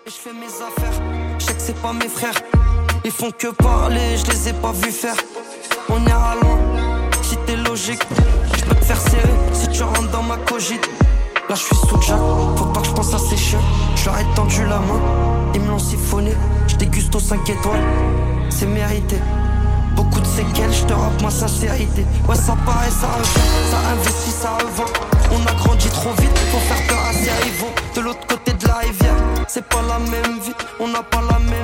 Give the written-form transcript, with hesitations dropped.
Et je fais mes affaires, je sais que c'est pas mes frères. Ils font que parler, je les ai pas vus faire. On ira loin, si t'es logique. Je peux te faire serrer si tu rentres dans ma cogite. Là je suis sous Jack, faut pas que je pense à ces chiens. Je leur ai tendu la main, ils me l'ont siphonné. Je déguste aux 5 étoiles, c'est mérité. Beaucoup de séquelles, je te rappe ma sincérité. Ouais ça paraît, ça revient, ça investit, ça revend. On a grandi trop vite, faut faire peur à ses rivaux. De l'autre côté de la rivière, c'est pas la même vie, on n'a pas la même